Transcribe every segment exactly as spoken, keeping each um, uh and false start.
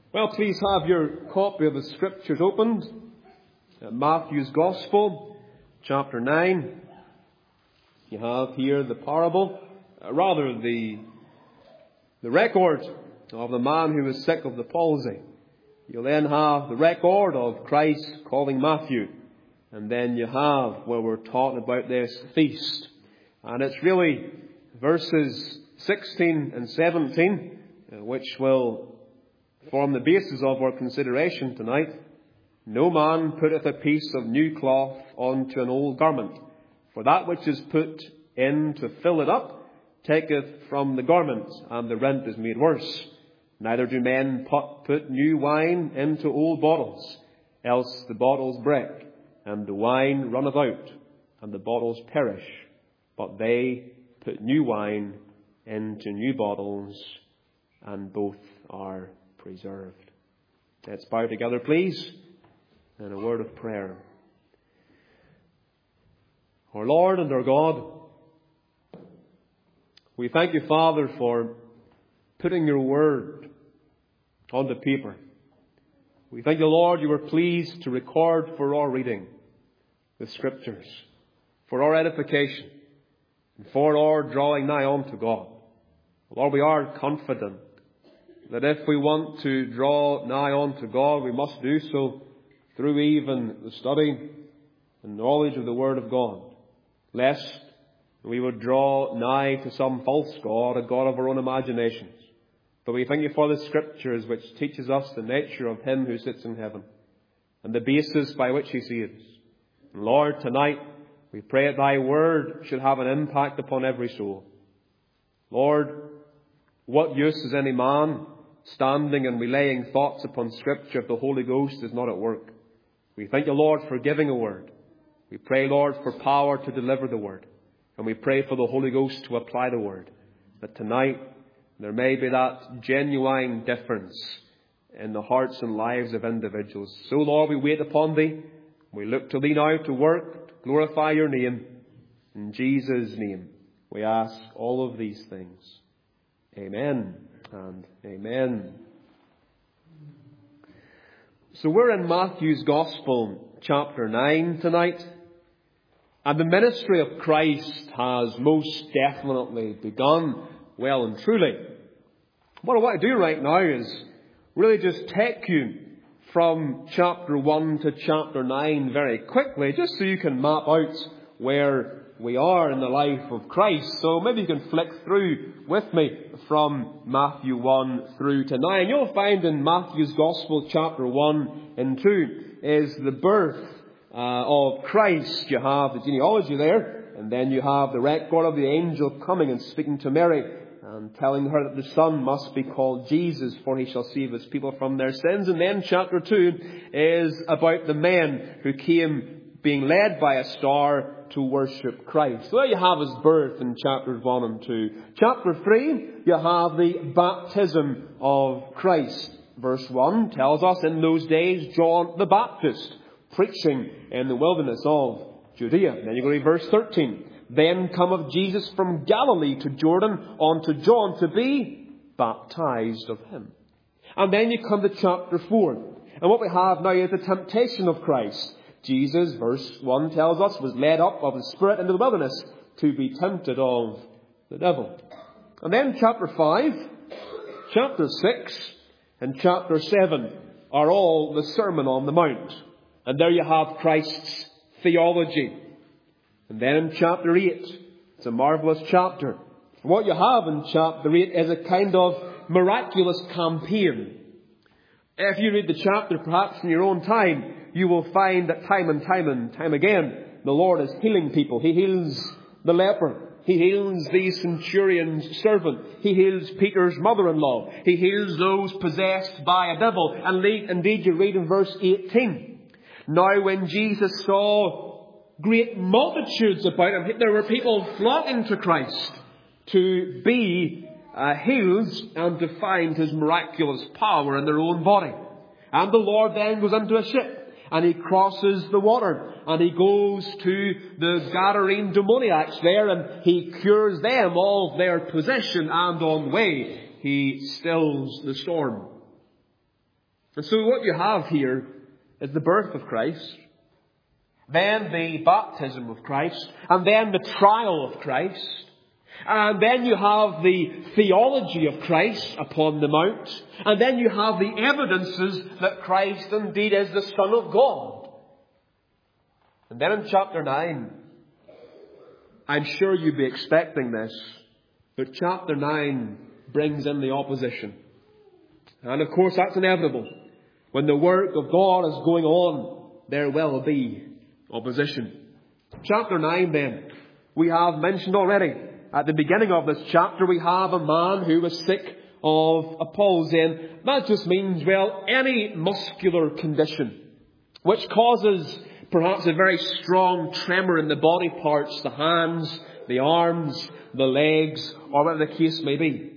Well, please have your copy of the Scriptures opened. Uh, Matthew's Gospel, chapter nine. You have here the parable, uh, rather the, the record of the man who was sick of the palsy. You'll then have the record of Christ calling Matthew. And then you have where we're talking about this feast. And it's really verses sixteen and seventeen, uh, which will form the basis of our consideration tonight. No man putteth a piece of new cloth onto an old garment, for that which is put in to fill it up taketh from the garment, and the rent is made worse. Neither do men put, put new wine into old bottles, else the bottles break, and the wine runneth out, and the bottles perish. But they put new wine into new bottles, and both are preserved. Let's bow together, please, in a word of prayer. Our Lord and our God, we thank you, Father, for putting your word onto paper. We thank you, Lord, you were pleased to record for our reading the Scriptures, for our edification, and for our drawing nigh unto God. Lord, we are confident that if we want to draw nigh unto God, we must do so through even the study and knowledge of the Word of God, lest we would draw nigh to some false god, a god of our own imaginations. But we thank you for the Scriptures, which teaches us the nature of Him who sits in heaven and the basis by which He saves. And Lord, tonight we pray that thy word should have an impact upon every soul. Lord, what use is any man standing and relaying thoughts upon Scripture if the Holy Ghost is not at work? We thank you, Lord, for giving a word. We pray, Lord, for power to deliver the word. And we pray for the Holy Ghost to apply the word. That tonight there may be that genuine difference in the hearts and lives of individuals. So, Lord, we wait upon thee. We look to thee now to work, to glorify your name. In Jesus' name we ask all of these things. Amen and amen. So we're in Matthew's Gospel, chapter nine tonight. And the ministry of Christ has most definitely begun well and truly. What I want to do right now is really just take you from chapter one to chapter nine very quickly, just so you can map out where we are in the life of Christ. So maybe you can flick through with me from Matthew one through to nine. You'll find in Matthew's Gospel, chapter one and two, is the birth uh, of Christ. You have the genealogy there, and then you have the record of the angel coming and speaking to Mary and telling her that the Son must be called Jesus, for he shall save his people from their sins. And then chapter two is about the men who came being led by a star to worship Christ. So there you have his birth in chapters one and two. Chapter three, you have the baptism of Christ. Verse one tells us, in those days John the Baptist preaching in the wilderness of Judea. And then you go to verse thirteen. Then cometh Jesus from Galilee to Jordan unto John to be baptized of him. And then you come to chapter four. And what we have now is the temptation of Christ. Jesus, verse one tells us, was led up of the Spirit into the wilderness to be tempted of the devil. And then chapter five, chapter six, and chapter seven are all the Sermon on the Mount. And there you have Christ's theology. And then in chapter eight, it's a marvellous chapter. What you have in chapter eight is a kind of miraculous campaign. If you read the chapter perhaps in your own time, you will find that time and time and time again, the Lord is healing people. He heals the leper. He heals the centurion's servant. He heals Peter's mother-in-law. He heals those possessed by a devil. And indeed, you read in verse eighteen. Now when Jesus saw great multitudes about him, there were people flocking to Christ to be uh, healed and to find his miraculous power in their own body. And the Lord then goes into a ship. And he crosses the water, and he goes to the Gadarene demoniacs there, and he cures them of their possession, and on the way he stills the storm. And so what you have here is the birth of Christ, then the baptism of Christ, and then the trial of Christ. And then you have the theology of Christ upon the mount. And then you have the evidences that Christ indeed is the Son of God. And then in chapter nine, I'm sure you'd be expecting this, but chapter nine brings in the opposition. And of course that's inevitable. When the work of God is going on, there will be opposition. Chapter nine then, we have mentioned already. At the beginning of this chapter, we have a man who was sick of a palsy. And that just means, well, any muscular condition which causes perhaps a very strong tremor in the body parts, the hands, the arms, the legs, or whatever the case may be.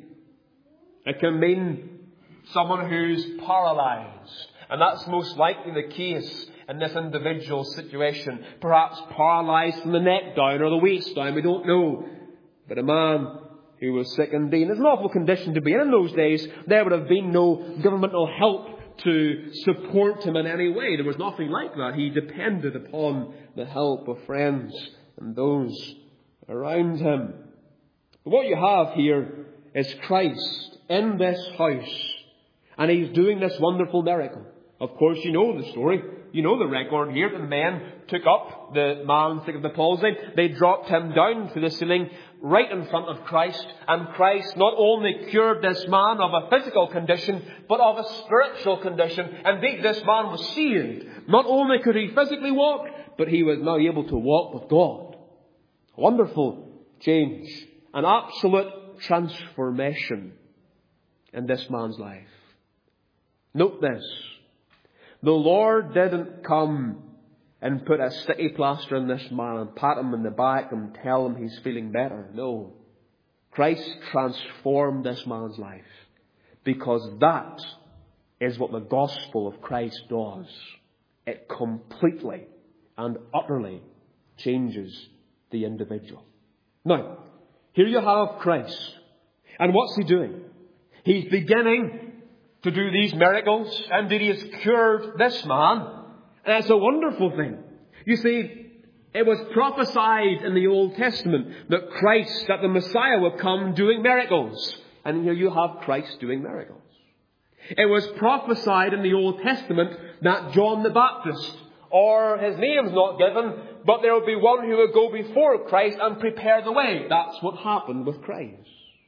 It can mean someone who's paralyzed. And that's most likely the case in this individual situation. Perhaps paralyzed from the neck down or the waist down. We don't know. But a man who was sick indeed. It's an awful condition to be in in those days. There would have been no governmental help to support him in any way. There was nothing like that. He depended upon the help of friends and those around him. But what you have here is Christ in this house. And He's doing this wonderful miracle. Of course, you know the story. You know the record here. The men took up the man sick of the palsy. They dropped him down to the ceiling right in front of Christ. And Christ not only cured this man of a physical condition, but of a spiritual condition. Indeed, this man was saved. Not only could he physically walk, but he was now able to walk with God. A wonderful change. An absolute transformation in this man's life. Note this. The Lord didn't come and put a sticky plaster on this man and pat him in the back and tell him he's feeling better. No. Christ transformed this man's life. Because that is what the gospel of Christ does. It completely and utterly changes the individual. Now, here you have Christ. And what's He doing? He's beginning to do these miracles. Indeed, He has cured this man. And it's a wonderful thing. You see, it was prophesied in the Old Testament that Christ, that the Messiah would come doing miracles. And here you have Christ doing miracles. It was prophesied in the Old Testament that John the Baptist, or his name's not given, but there would be one who would go before Christ and prepare the way. That's what happened with Christ.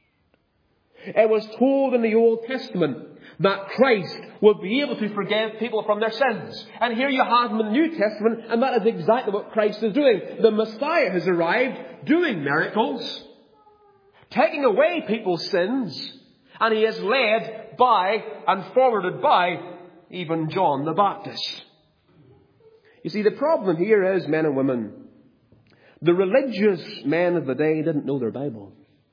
It was told in the Old Testament that Christ would be able to forgive people from their sins. And here you have Him in the New Testament, and that is exactly what Christ is doing. The Messiah has arrived doing miracles, taking away people's sins, and He is led by and forwarded by even John the Baptist. You see, the problem here is, men and women, the religious men of the day didn't know their Bible.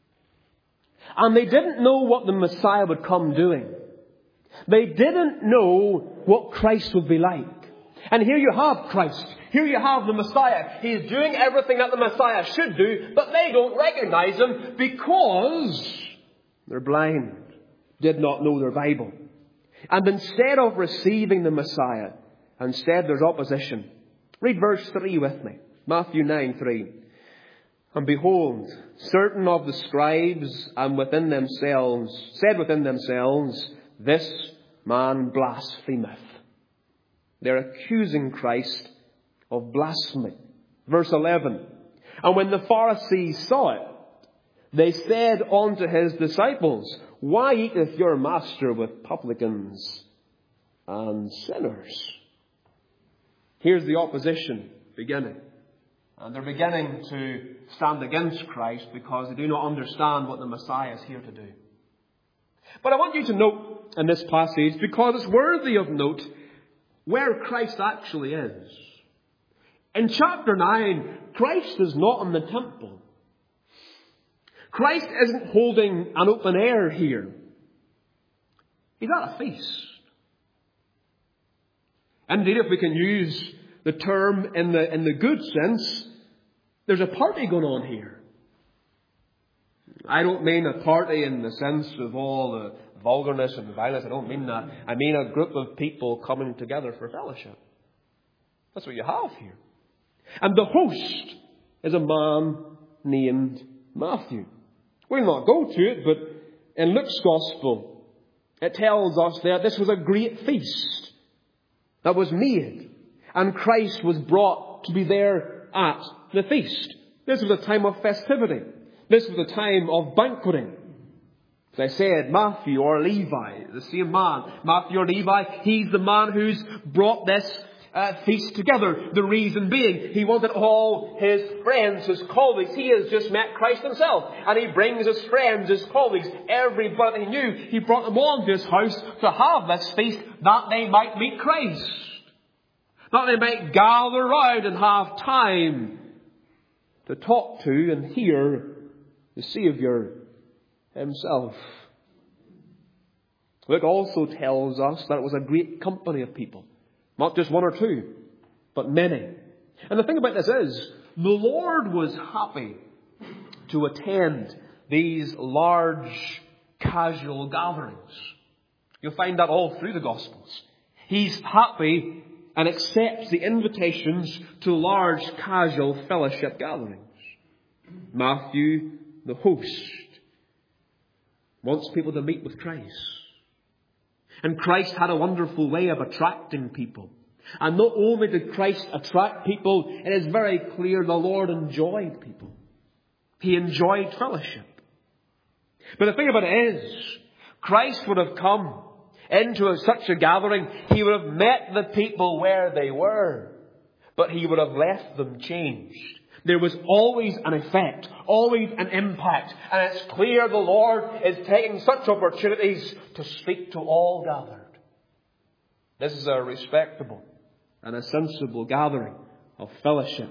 And they didn't know what the Messiah would come doing. They didn't know what Christ would be like. And here you have Christ. Here you have the Messiah. He's doing everything that the Messiah should do, but they don't recognize Him because they're blind, did not know their Bible. And instead of receiving the Messiah, instead there's opposition. Read verse three with me. Matthew nine three. And behold, certain of the scribes and within themselves said within themselves, This man blasphemeth. They're accusing Christ of blasphemy. Verse eleven. And when the Pharisees saw it, they said unto His disciples, Why eateth your master with publicans and sinners? Here's the opposition beginning. And they're beginning to stand against Christ because they do not understand what the Messiah is here to do. But I want you to note in this passage, because it's worthy of note, where Christ actually is. In chapter nine, Christ is not in the temple. Christ isn't holding an open air here. He's at a feast. Indeed, if we can use the term in the, in the good sense, there's a party going on here. I don't mean a party in the sense of all the vulgarness and violence. I don't mean that. I mean a group of people coming together for fellowship. That's what you have here. And the host is a man named Matthew. We'll not go to it, but in Luke's Gospel, it tells us that this was a great feast that was made, and Christ was brought to be there at the feast. This was a time of festivity. This was a time of banqueting. As I said, Matthew or Levi, the same man, Matthew or Levi, he's the man who's brought this uh, feast together. The reason being, he wanted all his friends, his colleagues. He has just met Christ himself, and he brings his friends, his colleagues, everybody he knew. He brought them all to his house to have this feast that they might meet Christ, that they might gather round and have time to talk to and hear the Saviour himself. Luke also tells us that it was a great company of people. Not just one or two, but many. And the thing about this is, the Lord was happy to attend these large casual gatherings. You'll find that all through the Gospels. He's happy and accepts the invitations to large casual fellowship gatherings. Matthew, the host, wants people to meet with Christ. And Christ had a wonderful way of attracting people. And not only did Christ attract people, it is very clear the Lord enjoyed people. He enjoyed fellowship. But the thing about it is, Christ would have come into a, such a gathering. He would have met the people where they were, but he would have left them changed. There was always an effect, always an impact. And it's clear the Lord is taking such opportunities to speak to all gathered. This is a respectable and a sensible gathering of fellowship.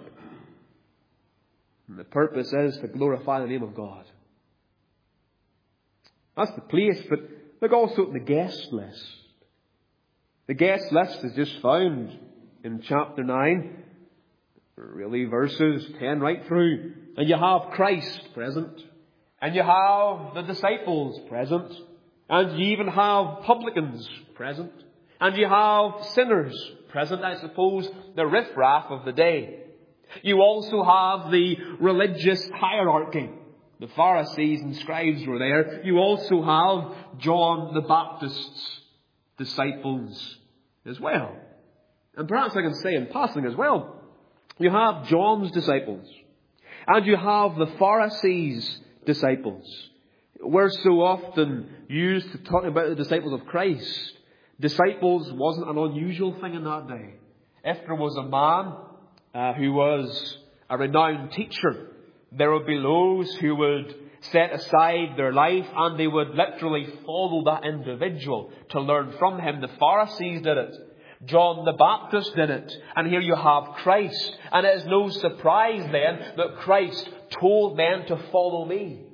And the purpose is to glorify the name of God. That's the place, but look also at the guest list. The guest list is just found in chapter nine. Really, verses ten right through. And you have Christ present. And you have the disciples present. And you even have publicans present. And you have sinners present, I suppose, the riffraff of the day. You also have the religious hierarchy. The Pharisees and scribes were there. You also have John the Baptist's disciples as well. And perhaps I can say in passing as well, you have John's disciples. And you have the Pharisees' disciples. We're so often used to talking about the disciples of Christ. Disciples wasn't an unusual thing in that day. If there was a man uh, who was a renowned teacher, there would be those who would set aside their life and they would literally follow that individual to learn from him. The Pharisees did it. John the Baptist did it. And here you have Christ. And it is no surprise then that Christ told men to follow me.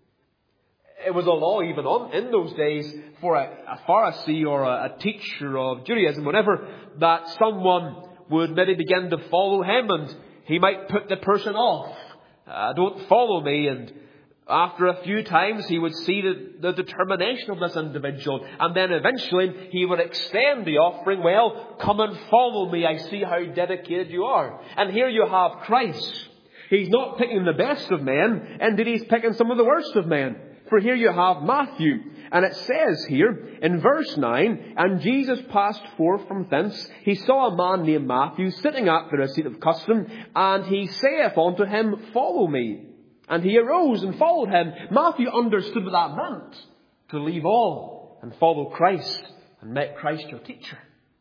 It was a law even on in those days for a, a Pharisee or a, a teacher of Judaism, whenever that someone would maybe begin to follow him and he might put the person off. Uh, don't follow me. And after a few times he would see the, the determination of this individual. And then eventually he would extend the offering. Well, come and follow me. I see how dedicated you are. And here you have Christ. He's not picking the best of men. Indeed, he's picking some of the worst of men. For here you have Matthew. And it says here in verse nine, and Jesus passed forth from thence. He saw a man named Matthew sitting at the receipt of custom. And he saith unto him, follow me. And he arose and followed him. Matthew understood what that meant. To leave all and follow Christ and make Christ your teacher.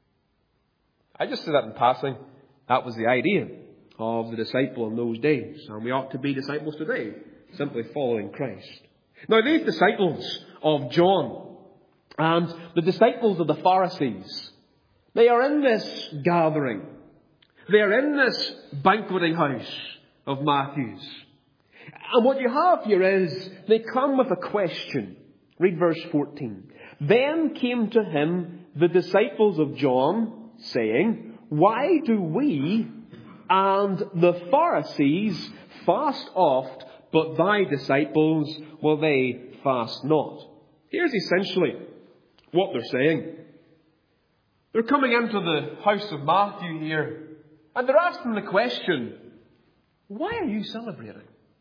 I just said that in passing. That was the idea of the disciple in those days. And we ought to be disciples today. Simply following Christ. Now these disciples of John and the disciples of the Pharisees, they are in this gathering. They are in this banqueting house of Matthew's. And what you have here is, they come with a question. Read verse fourteen. Then came to him the disciples of John, saying, why do we and the Pharisees fast oft, but thy disciples, will they fast not? Here's essentially what they're saying. They're coming into the house of Matthew here, and they're asking the question, why are you celebrating?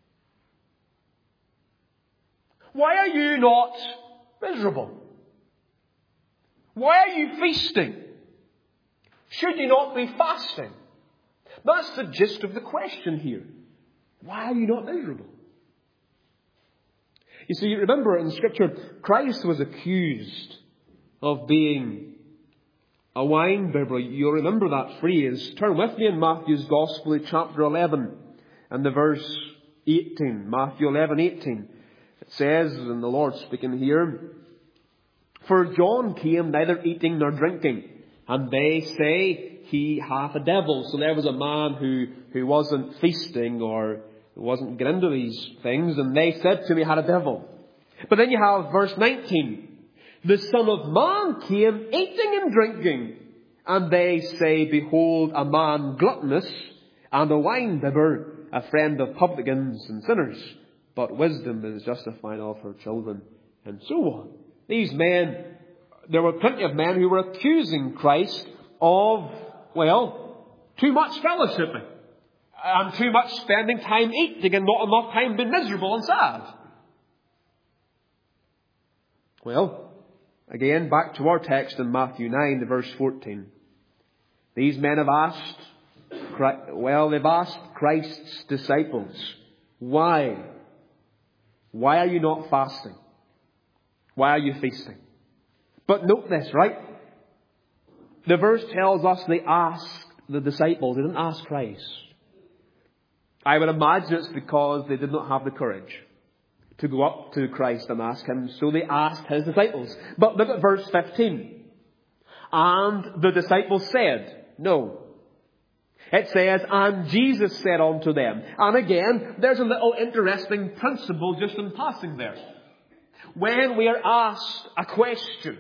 Why are you not miserable? Why are you feasting? Should you not be fasting? That's the gist of the question here. Why are you not miserable? You see, remember in Scripture, Christ was accused of being a wine bibber. You'll remember that phrase. Turn with me in Matthew's Gospel, chapter eleven, and the verse eighteen. Matthew eleven, eighteen. It says, and the Lord speaking here, for John came neither eating nor drinking, and they say he hath a devil. So there was a man who, who wasn't feasting or wasn't getting into these things, and they said to him he had a devil. But then you have verse nineteen. The Son of Man came eating and drinking, and they say, behold, a man gluttonous and a wine bibber, a friend of publicans and sinners. But wisdom is justifying of her children, and so on. These men, there were plenty of men who were accusing Christ of, well, too much fellowshipping and too much spending time eating and not enough time being miserable and sad. Well, again, back to our text in Matthew nine, verse fourteen. These men have asked, well, they've asked Christ's disciples, why? Why are you not fasting? Why are you feasting? But note this, right? The verse tells us they asked the disciples. They didn't ask Christ. I would imagine it's because they did not have the courage to go up to Christ and ask him. So they asked his disciples. But look at verse fifteen. And the disciples said, no. It says, and Jesus said unto them. And again, there's a little interesting principle just in passing there. When we are asked a question,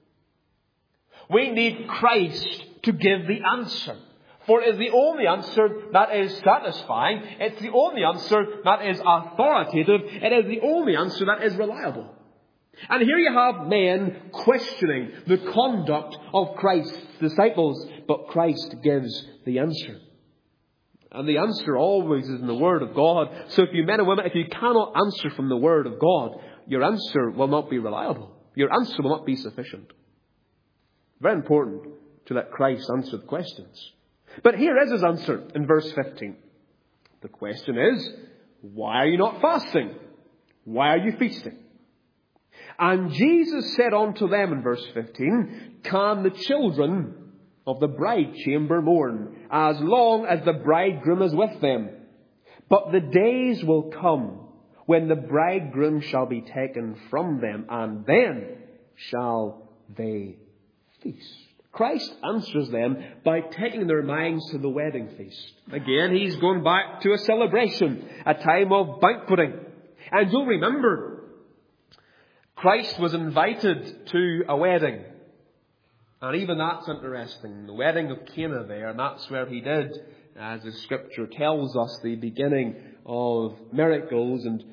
we need Christ to give the answer. For it is the only answer that is satisfying. It's the only answer that is authoritative. It is the only answer that is reliable. And here you have men questioning the conduct of Christ's disciples, but Christ gives the answer. And the answer always is in the Word of God. So if you men and women, if you cannot answer from the Word of God, your answer will not be reliable. Your answer will not be sufficient. Very important to let Christ answer the questions. But here is his answer in verse fifteen. The question is, why are you not fasting? Why are you feasting? And Jesus said unto them in verse fifteen, can the children of the bride chamber mourn as long as the bridegroom is with them? But the days will come when the bridegroom shall be taken from them, and then shall they feast. Christ answers them by taking their minds to the wedding feast. Again, he's going back to a celebration, a time of banqueting. And you'll remember, Christ was invited to a wedding. And even that's interesting. The wedding of Cana there, and that's where he did, as the Scripture tells us, the beginning of miracles. And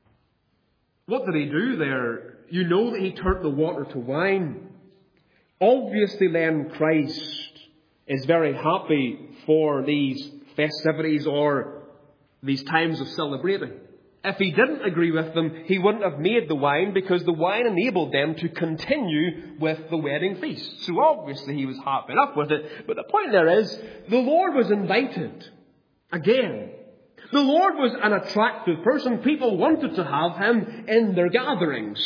what did he do there? You know that he turned the water to wine. Obviously then Christ is very happy for these festivities or these times of celebrating. If he didn't agree with them, he wouldn't have made the wine, because the wine enabled them to continue with the wedding feast. So obviously he was happy enough with it. But the point there is, the Lord was invited. Again, the Lord was an attractive person. People wanted to have him in their gatherings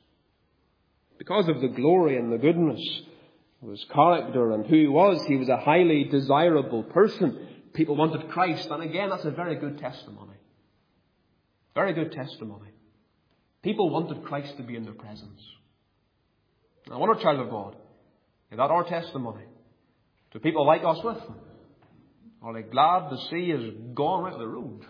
because of the glory and the goodness of his character and who he was. He was a highly desirable person. People wanted Christ. And again, that's a very good testimony. Very good testimony. People wanted Christ to be in their presence. I wonder, child of God, is that our testimony? Do people like us with them? Are they glad to see us gone out of the road?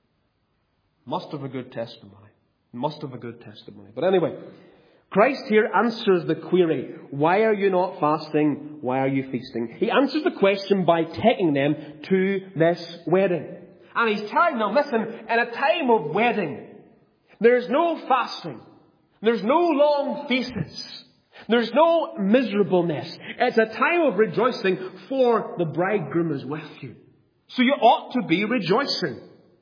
Must have a good testimony. Must have a good testimony. But anyway, Christ here answers the query, why are you not fasting? Why are you feasting? He answers the question by taking them to this wedding. And he's telling them, listen, in a time of wedding, there's no fasting. There's no long feasts. There's no miserableness. It's a time of rejoicing, for the bridegroom is with you. So you ought to be rejoicing.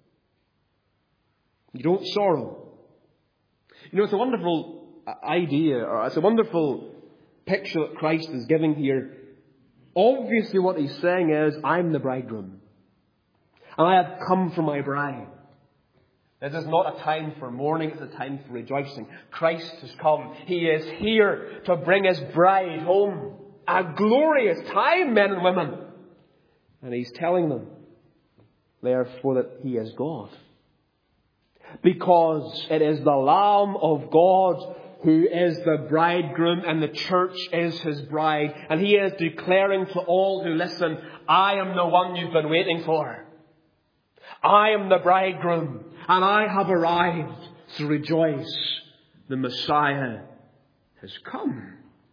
You don't sorrow. You know, it's a wonderful idea, or it's a wonderful picture that Christ is giving here. Obviously what he's saying is, I'm the bridegroom, and I have come for my bride. This is not a time for mourning, it's a time for rejoicing. Christ has come. He is here to bring his bride home. A glorious time, men and women. And he's telling them, therefore, that he is God. Because it is the Lamb of God who is the bridegroom, and the church is his bride. And he is declaring to all who listen, I am the one you've been waiting for. I am the bridegroom, and I have arrived. So rejoice, the Messiah has come.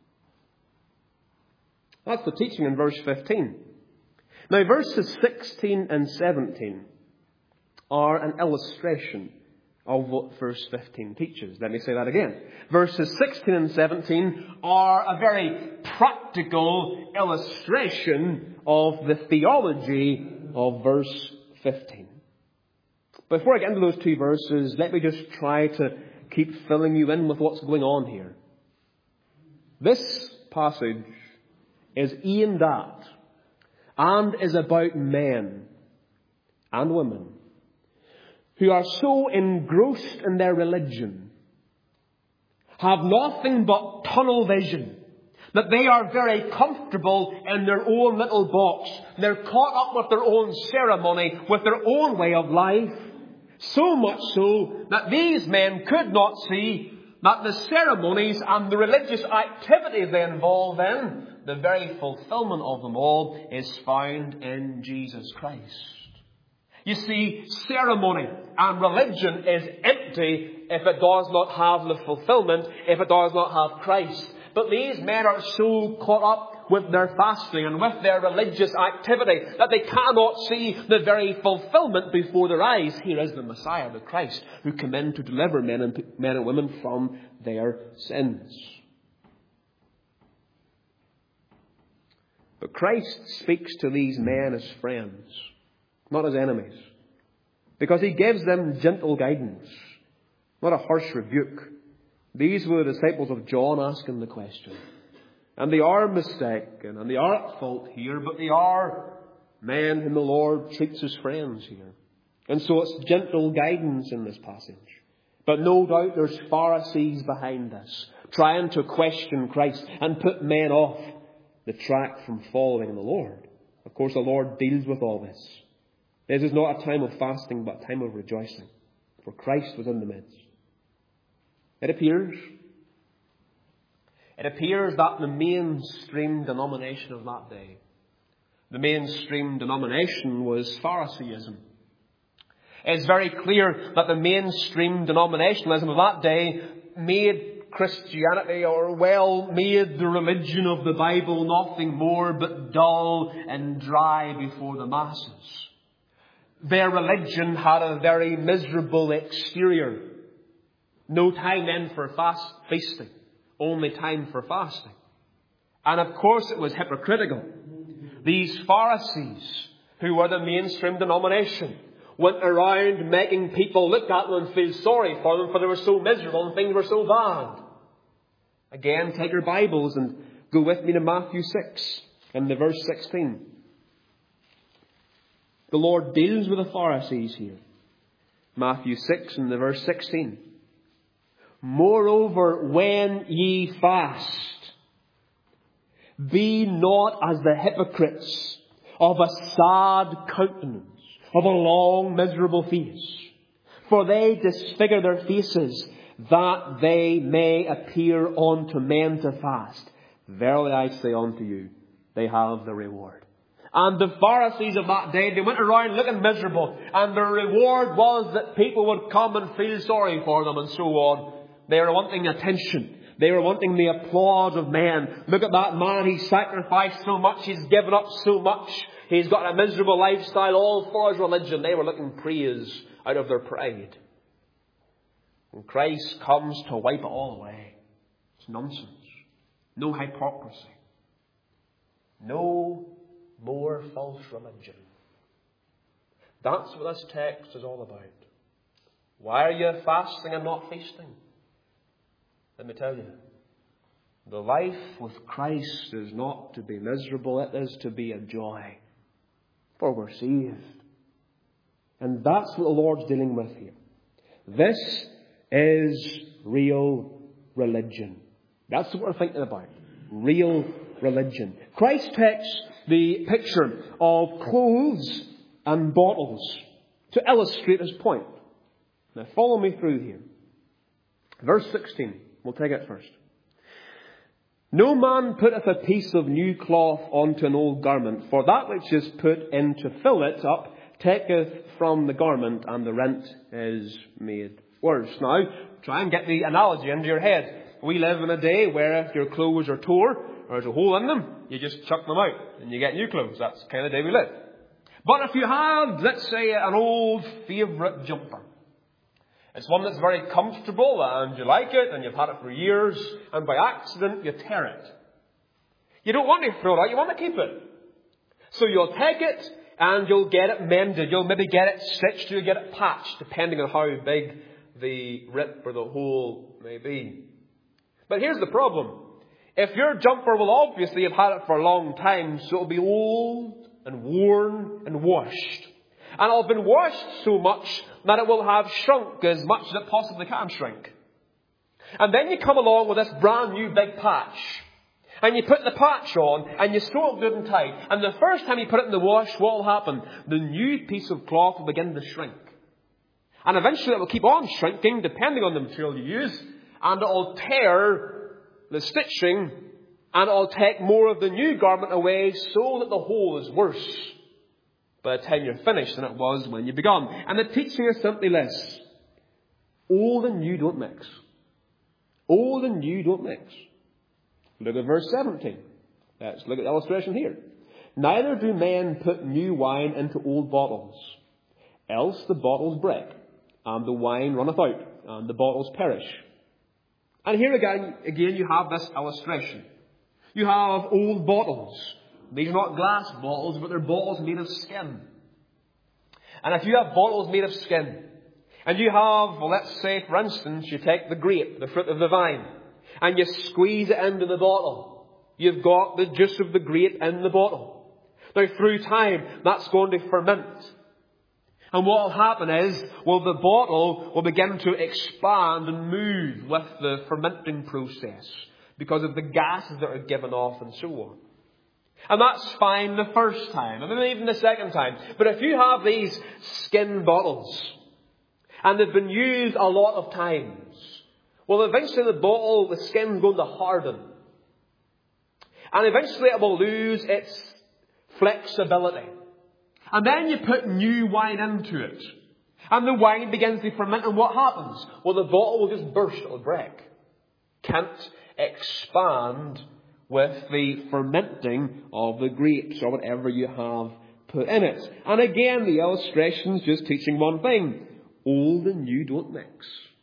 That's the teaching in verse fifteen. Now verses sixteen and seventeen are an illustration of what verse fifteen teaches. Let me say that again. Verses sixteen and seventeen are a very practical illustration of the theology of verse fifteen. Before I get into those two verses, let me just try to keep filling you in with what's going on here. This passage is aimed at and is about men and women who are so engrossed in their religion, have nothing but tunnel vision, that they are very comfortable in their own little box. They're caught up with their own ceremony, with their own way of life. So much so that these men could not see that the ceremonies and the religious activities they involve in, the very fulfillment of them all, is found in Jesus Christ. You see, ceremony and religion is empty if it does not have the fulfillment, if it does not have Christ. But these men are so caught up with their fasting and with their religious activity that they cannot see the very fulfillment before their eyes. Here is the Messiah, the Christ, who came in to deliver men and, men and women from their sins. But Christ speaks to these men as friends, not as enemies, because he gives them gentle guidance, not a harsh rebuke. These were the disciples of John asking the question. And they are mistaken, and they are at fault here, but they are men whom the Lord treats as friends here. And so it's gentle guidance in this passage. But no doubt there's Pharisees behind this, trying to question Christ and put men off the track from following the Lord. Of course, the Lord deals with all this. This is not a time of fasting, but a time of rejoicing, for Christ was in the midst. It appears, it appears that the mainstream denomination of that day, the mainstream denomination was Phariseeism. It's very clear that the mainstream denominationalism of that day made Christianity, or well, made the religion of the Bible nothing more but dull and dry before the masses. Their religion had a very miserable exterior. No time then for fast feasting, only time for fasting. And of course it was hypocritical. These Pharisees, who were the mainstream denomination, went around making people look at them and feel sorry for them, for they were so miserable and things were so bad. Again, take your Bibles and go with me to Matthew six and the verse sixteen. The Lord deals with the Pharisees here. Matthew six and the verse sixteen. Moreover, when ye fast, be not as the hypocrites, of a sad countenance, of a long miserable face. For they disfigure their faces, that they may appear unto men to fast. Verily I say unto you, they have the reward. And the Pharisees of that day, they went around looking miserable, and their reward was that people would come and feel sorry for them and so on. They were wanting attention. They were wanting the applause of men. Look at that man, he's sacrificed so much, he's given up so much, he's got a miserable lifestyle all for his religion. They were looking praise out of their pride. And Christ comes to wipe it all away. It's nonsense. No hypocrisy. No more false religion. That's what this text is all about. Why are you fasting and not feasting? Let me tell you. The life with Christ is not to be miserable. It is to be a joy. For we're saved. And that's what the Lord's dealing with here. This is real religion. That's what we're thinking about. Real religion. Christ takes the picture of clothes and bottles to illustrate his point. Now follow me through here. Verse sixteen. We'll take it first. No man putteth a piece of new cloth onto an old garment, for that which is put in to fill it up taketh from the garment, and the rent is made worse. Now, try and get the analogy into your head. We live in a day where if your clothes are torn, or there's a hole in them, you just chuck them out, and you get new clothes. That's the kind of day we live. But if you have, let's say, an old favourite jumper, it's one that's very comfortable, and you like it, and you've had it for years, and by accident you tear it. You don't want to throw it out, you want to keep it. So you'll take it, and you'll get it mended. You'll maybe get it stitched, you'll get it patched, depending on how big the rip or the hole may be. But here's the problem. If your jumper will obviously have had it for a long time, so it'll be old and worn and washed. And it'll have been washed so much that it will have shrunk as much as it possibly can shrink. And then you come along with this brand new big patch. And you put the patch on, and you sew it good and tight. And the first time you put it in the wash, what will happen? The new piece of cloth will begin to shrink. And eventually it will keep on shrinking, depending on the material you use. And it will tear the stitching, and it will take more of the new garment away, so that the hole is worse by the time you're finished than it was when you began. And the teaching is simply this. Old and new don't mix. Old and new don't mix. Look at verse seventeen. Let's look at the illustration here. Neither do men put new wine into old bottles, else the bottles break, and the wine runneth out, and the bottles perish. And here again, again you have this illustration. You have old bottles. These are not glass bottles, but they're bottles made of skin. And if you have bottles made of skin, and you have, well, let's say, for instance, you take the grape, the fruit of the vine, and you squeeze it into the bottle. You've got the juice of the grape in the bottle. Now, through time, that's going to ferment. And what will happen is, well, the bottle will begin to expand and move with the fermenting process because of the gases that are given off and so on. And that's fine the first time, and maybe even the second time. But if you have these skin bottles, and they've been used a lot of times, well, eventually the bottle, the skin's going to harden. And eventually it will lose its flexibility. And then you put new wine into it. And the wine begins to ferment. And what happens? Well, the bottle will just burst. It will break. Can't expand with the fermenting of the grapes or whatever you have put in it. And again, the illustration's just teaching one thing. Old and new don't mix.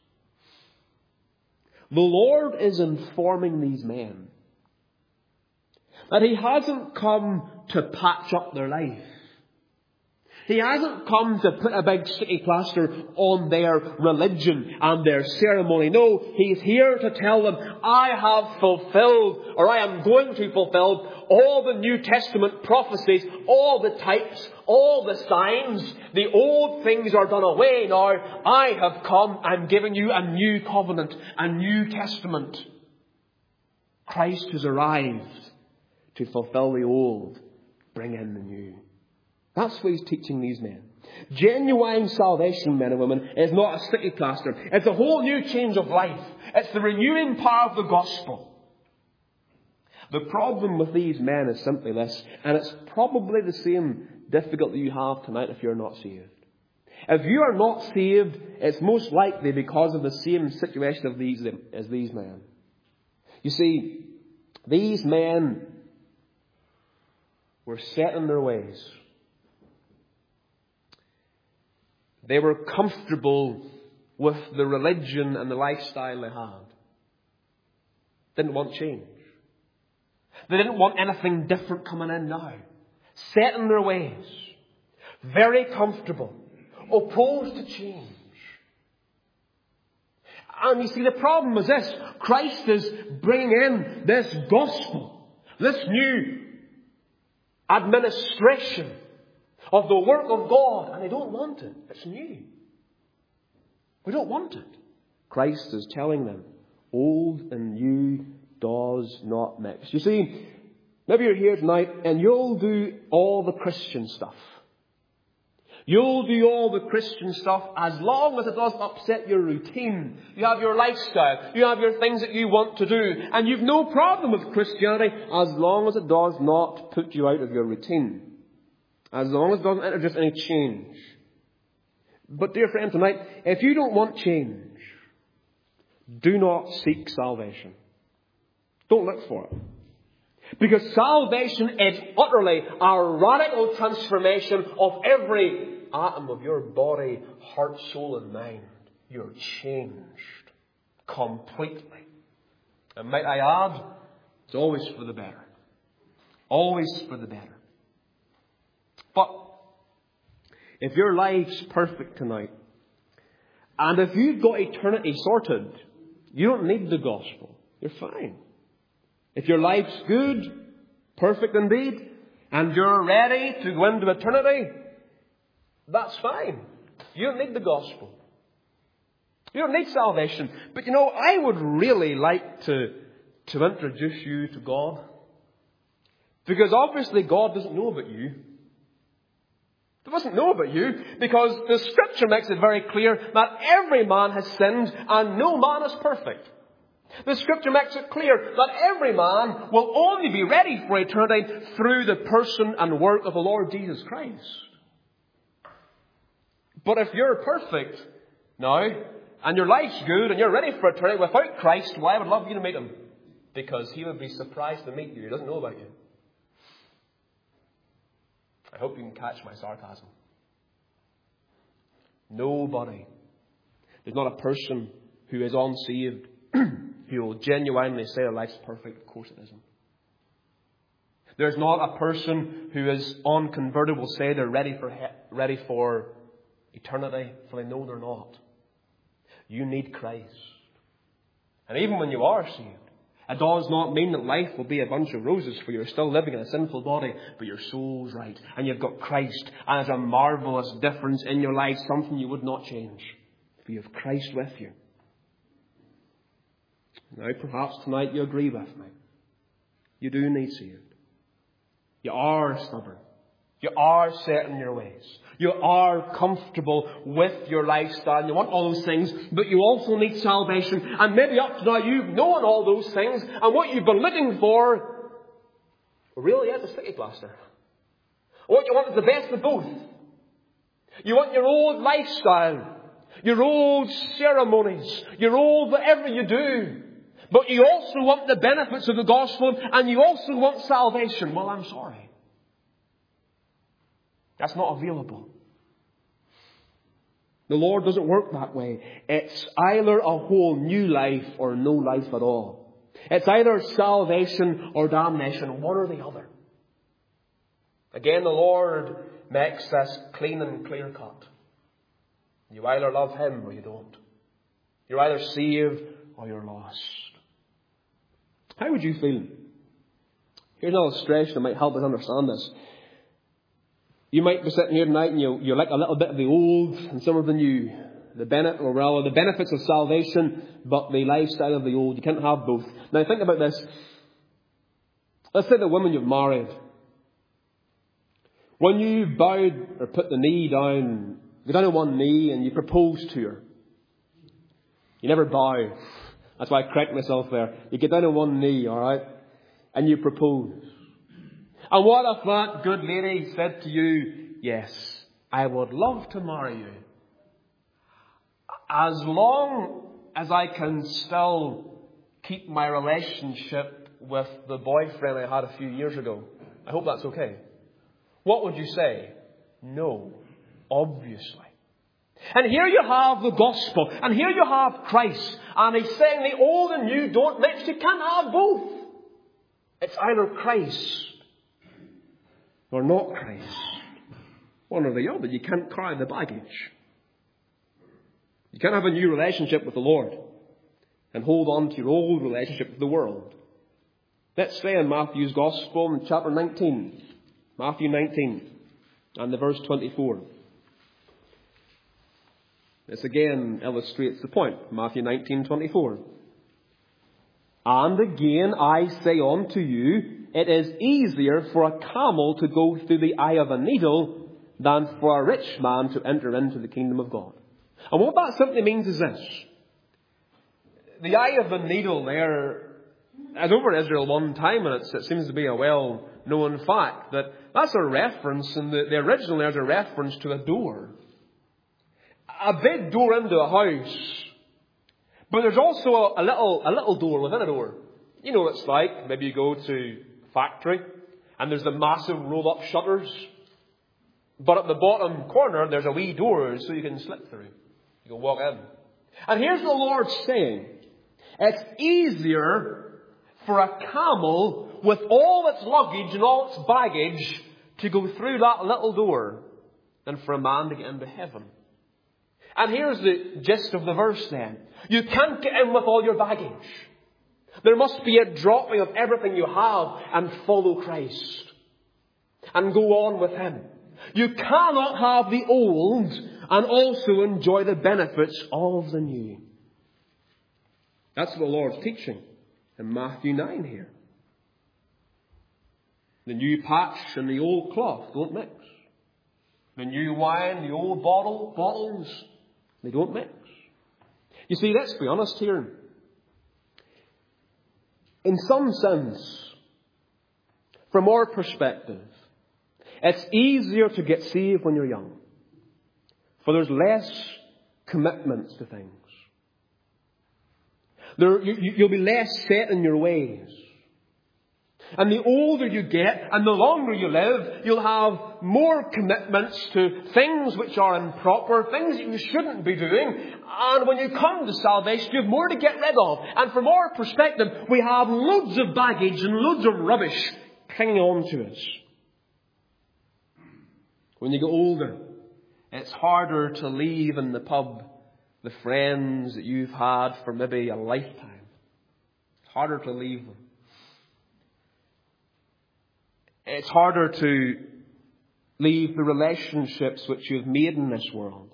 The Lord is informing these men that He hasn't come to patch up their life. He hasn't come to put a big sticky plaster on their religion and their ceremony. No, He's here to tell them, I have fulfilled, or I am going to fulfill, all the New Testament prophecies, all the types, all the signs. The old things are done away now. I have come, I'm giving you a new covenant, a new testament. Christ has arrived to fulfill the old, bring in the new. That's what He's teaching these men. Genuine salvation, men and women, is not a sticky plaster. It's a whole new change of life. It's the renewing power of the gospel. The problem with these men is simply this, and it's probably the same difficulty you have tonight if you're not saved. If you are not saved, it's most likely because of the same situation of these as these men. You see, these men were set in their ways. They were comfortable with the religion and the lifestyle they had. Didn't want change. They didn't want anything different coming in now. Set in their ways. Very comfortable. Opposed to change. And you see, the problem is this. Christ is bringing in this gospel. This new administration of the work of God. And they don't want it. It's new. We don't want it. Christ is telling them, old and new does not mix. You see, maybe you're here tonight and you'll do all the Christian stuff. You'll do all the Christian stuff as long as it doesn't upset your routine. You have your lifestyle. You have your things that you want to do. And you've no problem with Christianity as long as it does not put you out of your routine. As long as it doesn't introduce any change. But dear friend, tonight, if you don't want change, do not seek salvation. Don't look for it. Because salvation is utterly a radical transformation of every atom of your body, heart, soul and mind. You're changed completely. And might I add, it's always for the better. Always for the better. But if your life's perfect tonight, and if you've got eternity sorted, you don't need the gospel. You're fine. If your life's good, perfect indeed, and you're ready to go into eternity, that's fine. You don't need the gospel. You don't need salvation. But you know, I would really like to, to introduce you to God. Because obviously God doesn't know about you. He doesn't know about you because the Scripture makes it very clear that every man has sinned and no man is perfect. The Scripture makes it clear that every man will only be ready for eternity through the person and work of the Lord Jesus Christ. But if you're perfect now, and your life's good, and you're ready for eternity without Christ, well, I would love you to meet Him. Because He would be surprised to meet you. He doesn't know about you. I hope you can catch my sarcasm. Nobody. There's not a person who is unsaved who will genuinely say their life's perfect. Of course it isn't. There's not a person who is unconverted will say they're ready for he- ready for eternity, for they know they're not. You need Christ. And even when you are saved, it does not mean that life will be a bunch of roses, for you're still living in a sinful body, but your soul's right. And you've got Christ, and there's a marvellous difference in your life, something you would not change. For you have Christ with you. Now, perhaps tonight you agree with me. You do need saved. You are stubborn. You are set in your ways. You are comfortable with your lifestyle. You want all those things, but you also need salvation. And maybe up to now you've known all those things, and what you've been looking for really is a sticky plaster. What you want is the best of both. You want your old lifestyle, your old ceremonies, your old whatever you do. But you also want the benefits of the gospel, and you also want salvation. Well, I'm sorry. That's not available. The Lord doesn't work that way. It's either a whole new life or no life at all. It's either salvation or damnation, one or the other. Again, the Lord makes this clean and clear cut. You either love Him or you don't. You're either saved or you're lost. How would you feel? Here's an illustration that might help us understand this. You might be sitting here tonight and you, you like a little bit of the old and some of the new. The benefit, or rather the benefits of salvation, but the lifestyle of the old. You can't have both. Now think about this. Let's say the woman you've married. When you bowed or put the knee down, go down on one knee and you proposed to her. You never bow. That's why I correct myself there. You get down on one knee, alright? And you propose. And what if that good lady said to you, yes, I would love to marry you. As long as I can still keep my relationship with the boyfriend I had a few years ago. I hope that's okay. What would you say? No, obviously. And here you have the gospel. And here you have Christ. And He's saying the old and new don't mix. You can't have both. It's either Christ or not Christ. One or the other. You can't carry the baggage. You can't have a new relationship with the Lord and hold on to your old relationship with the world. Let's say in Matthew's Gospel in chapter nineteen, Matthew nineteen, and the verse twenty-four. This again illustrates the point. Matthew nineteen, twenty-four. And again I say unto you, it is easier for a camel to go through the eye of a needle than for a rich man to enter into the kingdom of God. And what that simply means is this. The eye of the needle there, as over Israel one time, and it's, it seems to be a well-known fact, that that's a reference, and the, the original there's a reference to a door. A big door into a house. But there's also a, a little a little door within a door. You know what it's like. Maybe you go to a factory, and there's the massive roll-up shutters. But at the bottom corner, there's a wee door so you can slip through. You can walk in. And here's the Lord saying, it's easier for a camel with all its luggage and all its baggage to go through that little door than for a man to get into heaven. And here's the gist of the verse then. You can't get in with all your baggage. There must be a dropping of everything you have and follow Christ. And go on with Him. You cannot have the old and also enjoy the benefits of the new. That's what the Lord's teaching in Matthew nine here. The new patch and the old cloth don't mix. The new wine, the old bottle, bottles, they don't mix. You see, let's be honest here. In some sense, from our perspective, it's easier to get saved when you're young. For there's less commitments to things. There, you, you'll be less set in your ways. And the older you get and the longer you live, you'll have more commitments to things which are improper, things that you shouldn't be doing. And when you come to salvation, you have more to get rid of. And from our perspective, we have loads of baggage and loads of rubbish clinging on to us. When you get older, it's harder to leave in the pub the friends that you've had for maybe a lifetime. It's harder to leave them. It's harder to leave the relationships which you've made in this world.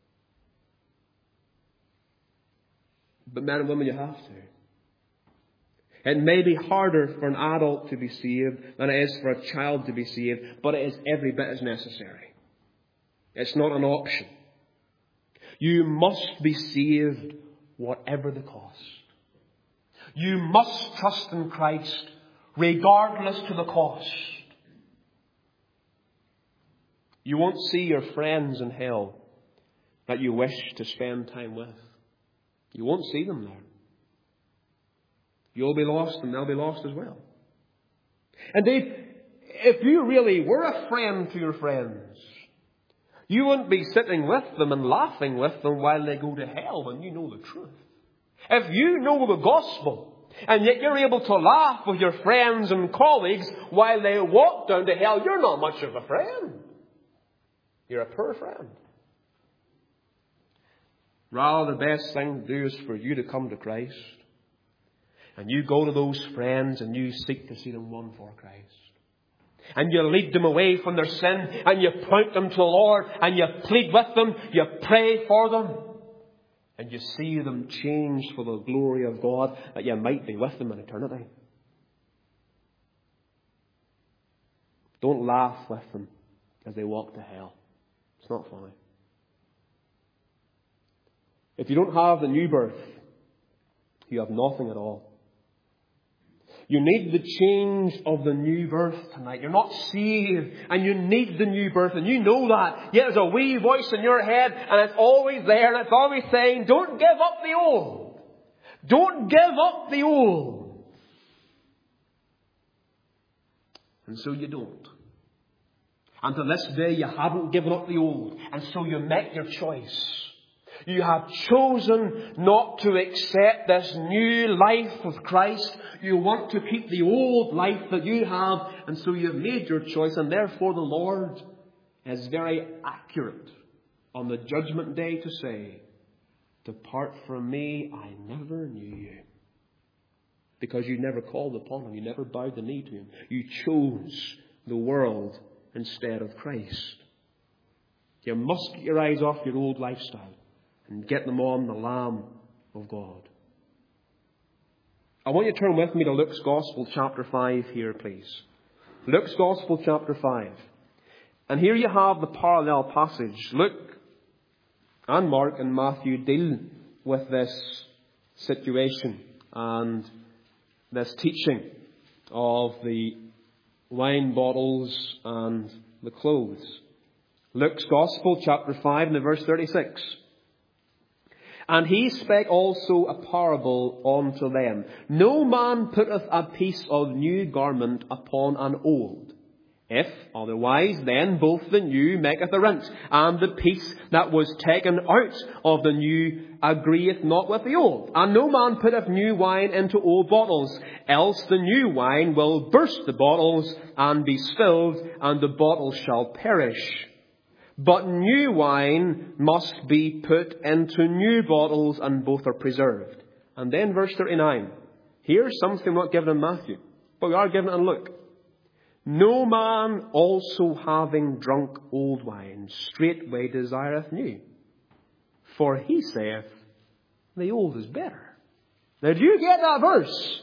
But men and women, you have to. It may be harder for an adult to be saved than it is for a child to be saved, but it is every bit as necessary. It's not an option. You must be saved whatever the cost. You must trust in Christ regardless to the cost. You won't see your friends in hell that you wish to spend time with. You won't see them there. You'll be lost and they'll be lost as well. Indeed, if you really were a friend to your friends, you wouldn't be sitting with them and laughing with them while they go to hell when you know the truth. If you know the gospel, and yet you're able to laugh with your friends and colleagues while they walk down to hell, you're not much of a friend. You're a poor friend. Rather, the best thing to do is for you to come to Christ. And you go to those friends and you seek to see them won for Christ. And you lead them away from their sin, and you point them to the Lord, and you plead with them, you pray for them, and you see them changed for the glory of God, that you might be with them in eternity. Don't laugh with them as they walk to hell. It's not funny. If you don't have the new birth, you have nothing at all. You need the change of the new birth tonight. You're not saved, and you need the new birth, and you know that. Yet there's a wee voice in your head, and it's always there, and it's always saying, don't give up the old. Don't give up the old. And so you don't. And to this day, you haven't given up the old, and so you make your choice. You have chosen not to accept this new life with Christ. You want to keep the old life that you have, and so you have made your choice, and therefore the Lord is very accurate on the judgment day to say, "Depart from me, I never knew you." Because you never called upon Him, you never bowed the knee to Him. You chose the world instead of Christ. You must get your eyes off your old lifestyle and get them on the Lamb of God. I want you to turn with me to Luke's Gospel, chapter five here, please. Luke's Gospel, chapter five. And here you have the parallel passage. Luke and Mark and Matthew deal with this situation and this teaching of the wine bottles and the clothes. Luke's Gospel, chapter five, and verse thirty-six. And he spake also a parable unto them. No man putteth a piece of new garment upon an old. If otherwise, then both the new maketh a rent, and the piece that was taken out of the new agreeth not with the old. And no man putteth new wine into old bottles, else the new wine will burst the bottles, and be spilled, and the bottles shall perish. But new wine must be put into new bottles, and both are preserved. And then verse thirty-nine. Here's something not given in Matthew, but we are given it in Luke. No man also having drunk old wine straightway desireth new. For he saith, the old is better. Now do you get that verse?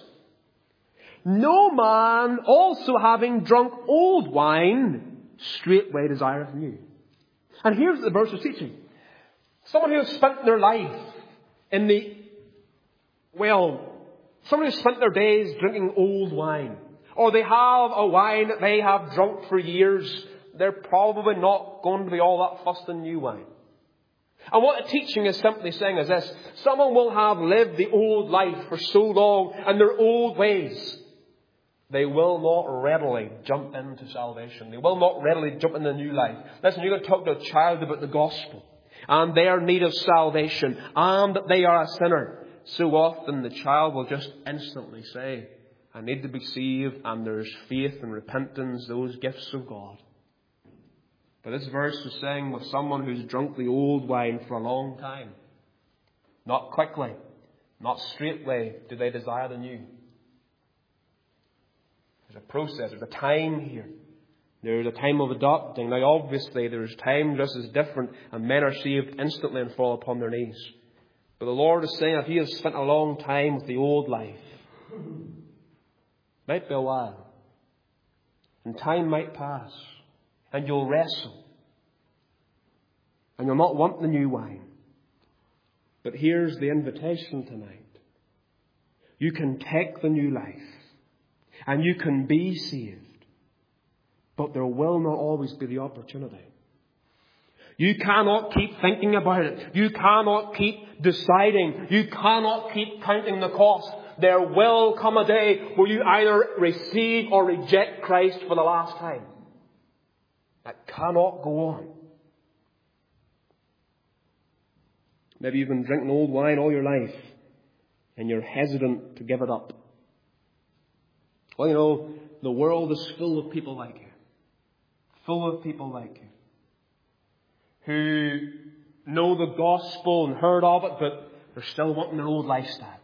No man also having drunk old wine straightway desireth new. And here's what the verse is teaching. Someone who has spent their life in the, well, someone who has spent their days drinking old wine, or they have a wine that they have drunk for years, they're probably not going to be all that fussed in new wine. And what the teaching is simply saying is this: someone will have lived the old life for so long and their old ways, they will not readily jump into salvation. They will not readily jump into new life. Listen, you're going to talk to a child about the gospel and their need of salvation and that they are a sinner. So often the child will just instantly say, I need to be saved, and there's faith and repentance, those gifts of God. But this verse is saying with someone who's drunk the old wine for a long time, not quickly, not straightway do they desire the new. There's a process, there's a time here. There's a time of adopting. Now obviously there's time just as different, and men are saved instantly and fall upon their knees. But the Lord is saying if you have spent a long time with the old life, might be a while, and time might pass, and you'll wrestle, and you'll not want the new wine. But here's the invitation tonight. You can take the new life, and you can be saved, but there will not always be the opportunity. You cannot keep thinking about it. You cannot keep deciding. You cannot keep counting the cost. There will come a day where you either receive or reject Christ for the last time. That cannot go on. Maybe you've been drinking old wine all your life and you're hesitant to give it up. Well, you know, the world is full of people like you. Full of people like you. Who know the gospel and heard of it, but they're still wanting their old lifestyle.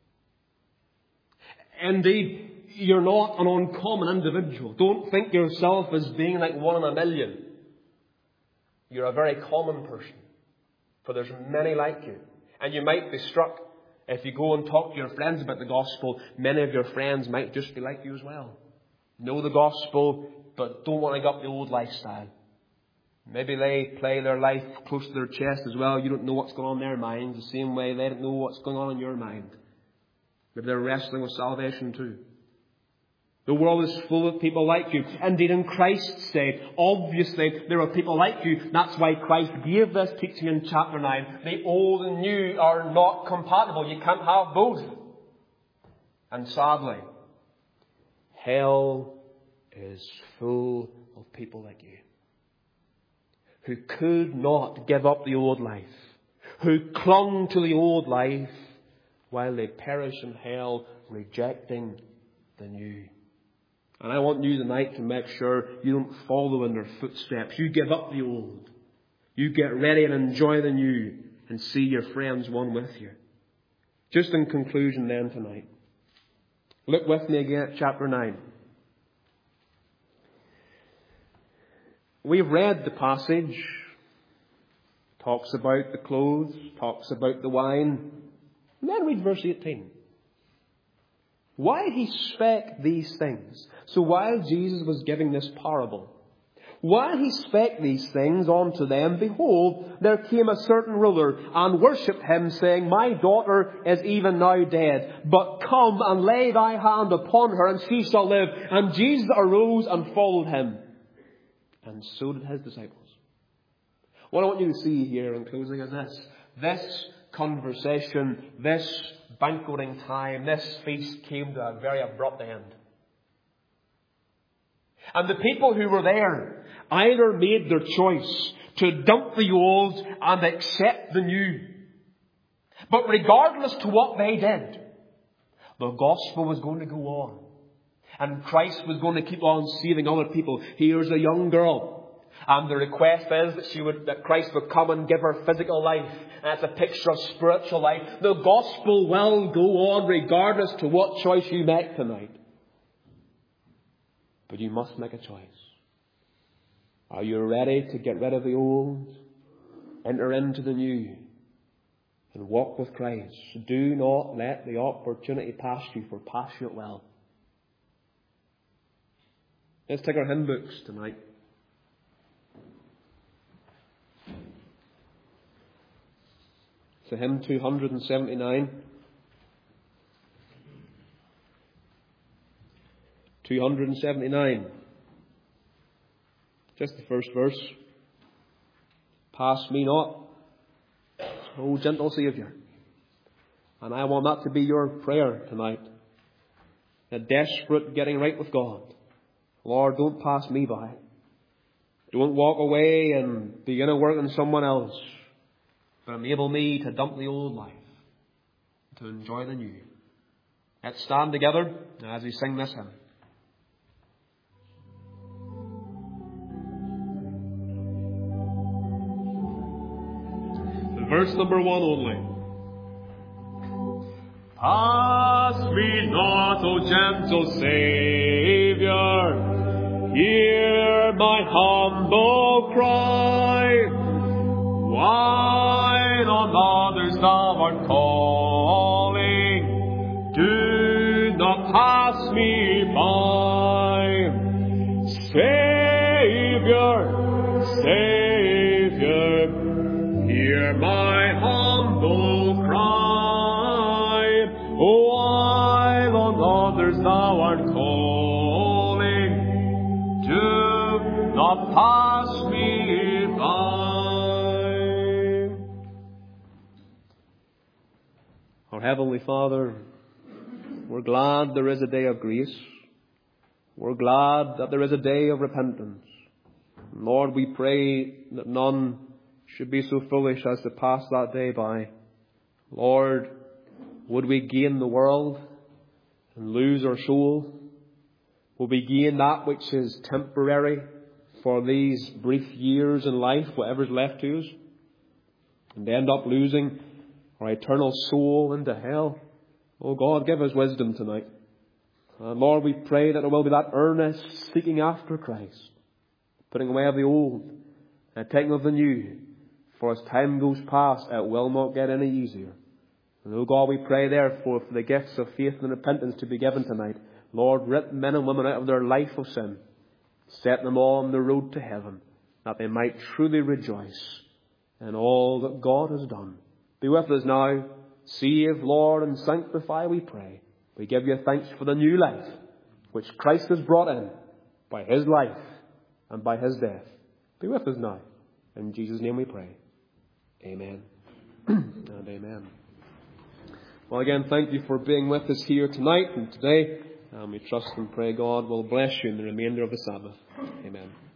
Indeed, you're not an uncommon individual. Don't think yourself as being like one in a million. You're a very common person. For there's many like you. And you might be struck, if you go and talk to your friends about the gospel, many of your friends might just be like you as well. Know the gospel, but don't want to give up the old lifestyle. Maybe they play their life close to their chest as well. You don't know what's going on in their minds the same way they don't know what's going on in your mind. Maybe they're wrestling with salvation too. The world is full of people like you. Indeed, in Christ's sake, obviously there are people like you. That's why Christ gave this teaching in chapter nine. The old and new are not compatible. You can't have both. And sadly, hell is full of people like you, who could not give up the old life, who clung to the old life while they perish in hell, rejecting the new. And I want you tonight to make sure you don't follow in their footsteps. You give up the old. You get ready and enjoy the new and see your friends one with you. Just in conclusion then tonight, look with me again at chapter nine. We've read the passage. Talks about the clothes, talks about the wine. And then read verse eighteen. Why he spake these things? So while Jesus was giving this parable, while he spake these things unto them, behold, there came a certain ruler and worshipped him, saying, My daughter is even now dead, but come and lay thy hand upon her, and she shall live. And Jesus arose and followed him. And so did his disciples. What I want you to see here in closing is this. This conversation, this banqueting time, this feast came to a very abrupt end. And the people who were there either made their choice to dump the old and accept the new. But regardless to what they did, the gospel was going to go on. And Christ was going to keep on saving other people. Here's a young girl. And the request is that she would, that Christ would come and give her physical life. And it's a picture of spiritual life. The gospel will go on regardless to what choice you make tonight. But you must make a choice. Are you ready to get rid of the old, enter into the new, and walk with Christ? Do not let the opportunity pass you, for pass you it will. Let's take our hymn books tonight. So hymn two seventy-nine. two seventy-nine. Just the first verse. Pass me not, O gentle Saviour. And I want that to be your prayer tonight. A desperate getting right with God. Lord, don't pass me by. Don't walk away and begin to work on someone else. But enable me to dump the old life, to enjoy the new. Let's stand together as we sing this hymn. Verse number one only. Pass me not, O gentle Saviour, hear my humble cry. While on others thou art calling, do not pass me by. Saviour, Saviour, hear my humble cry. While on others thou art calling, do not pass me by. Our Heavenly Father, we're glad there is a day of grace. We're glad that there is a day of repentance. Lord, we pray that none should be so foolish as to pass that day by. Lord, would we gain the world and lose our soul? Would we gain that which is temporary for these brief years in life, whatever's left to us, and end up losing our eternal soul into hell? Oh God, give us wisdom tonight. And Lord, we pray that there will be that earnest seeking after Christ, putting away of the old and taking of the new. For as time goes past, it will not get any easier. And oh God, we pray therefore for the gifts of faith and repentance to be given tonight. Lord, rip men and women out of their life of sin. Set them on the road to heaven, that they might truly rejoice in all that God has done. Be with us now. Save, Lord, and sanctify, we pray. We give you thanks for the new life which Christ has brought in by his life and by his death. Be with us now. In Jesus' name we pray. Amen. And amen. Well, again, thank you for being with us here tonight and today. And we trust and pray God will bless you in the remainder of the Sabbath. Amen.